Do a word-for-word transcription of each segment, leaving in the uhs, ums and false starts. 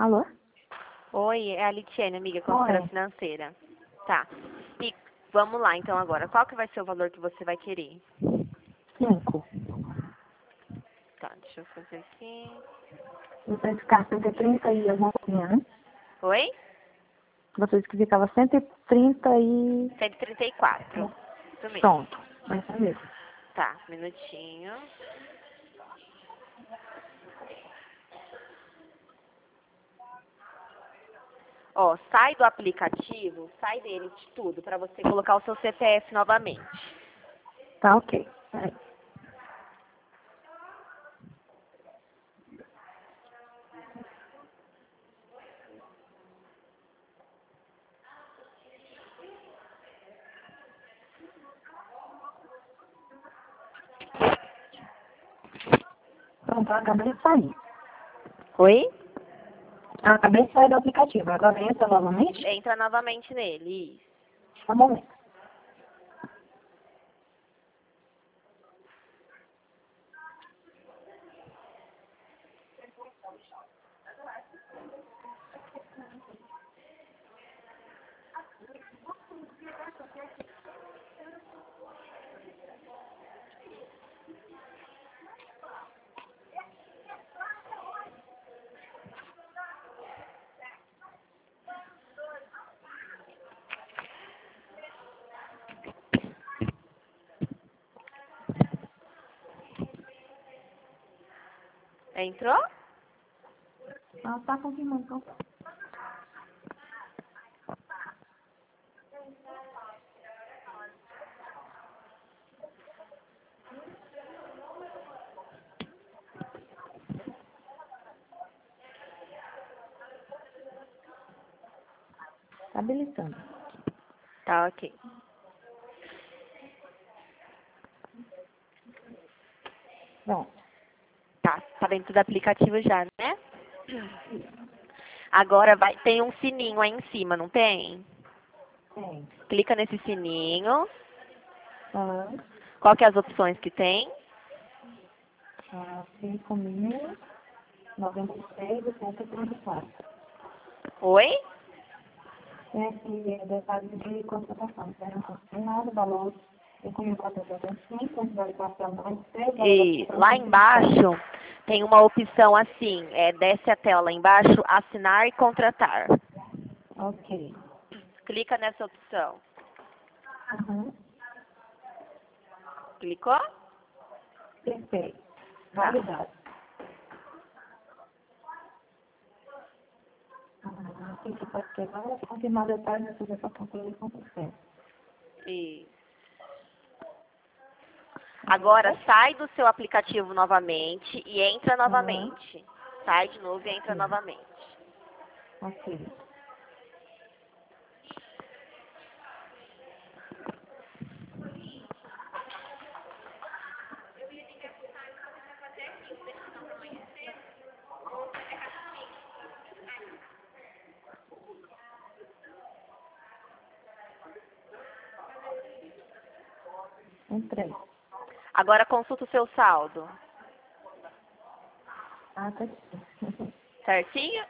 Alô? Oi, é a Litiane, amiga, consultora Oi. financeira. Tá. E vamos lá, então, agora. Qual que vai ser o valor que você vai querer? Cinco. Tá, deixa eu fazer aqui. Você ficava cento e trinta e alguma coisa, né? Oi? Você disse que ficava cento e trinta e... cento e trinta e quatro. Isso mesmo. Pronto. Vai ser mesmo. Tá, minutinho. Ó, sai do aplicativo, sai dele de tudo, pra você colocar o seu C P F novamente. Tá ok. Peraí. Pronto, eu acabei de sair. Oi? Eu acabei de sair do aplicativo. Agora entra novamente? Entra novamente nele, isso. Tá bom. Entrou? Ah, tá confirmando. Então. Tá habilitando. Tá, ok. Pronto. Tá, tá dentro do aplicativo já, né? Agora vai, tem um sininho aí em cima, não tem? Tem. Clica nesse sininho. Ah, Qual que é as opções que tem? ah, cinco mil, noventa e seis e cento e trinta e quatro. Oi? Tem aqui é, detalhes de contratação. Não nada, valor cinco mil quatrocentos e cinco, quantidade parcial noventa e seis, valor E lá embaixo tem uma opção assim, é, desce a tela lá embaixo, assinar e contratar. Ok. Clica nessa opção. Uhum. Clicou? Perfeito. Tá. Validado. Ah, aqui que pode ter agora, confirmar detalhes da sugestão com cem por cento. E agora sai do seu aplicativo novamente e entra Aham. novamente. Sai de novo e entra Sim. novamente. Ok. Entrei. Agora consulta o seu saldo. Ah, tá aqui. Certinho?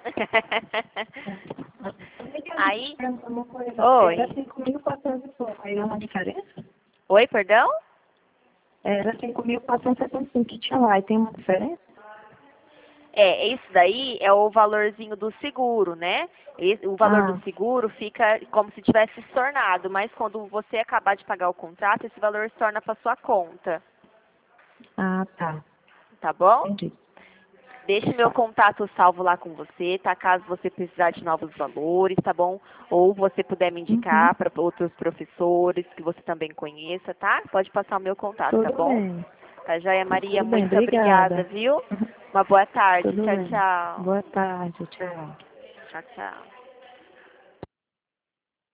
Aí, Pergunta uma coisa. Era oi. cinco mil e quatrocentos e pouco. Aí é uma diferença? Oi, perdão? Era cinco mil quatrocentos e setenta e cinco que tinha lá. E tem uma diferença? É, esse daí é o valorzinho do seguro, né? Esse- o valor do Ah, seguro fica como se tivesse estornado, mas quando você acabar de pagar o contrato, esse valor estorna para sua conta, ah, tá. tá bom? Entendi. Deixe meu Tá. contato salvo lá com você, tá? Caso você precisar de novos valores, tá bom? Ou você puder me Uhum. indicar para outros professores que você também conheça, tá? Pode passar o meu contato, tá Tudo bom? bem. Tá, joia Maria, Tudo bem, muito obrigada, obrigada. viu? Uma boa tarde. Tudo Tchau, bem. tchau. Boa tarde, tchau. Tchau, tchau.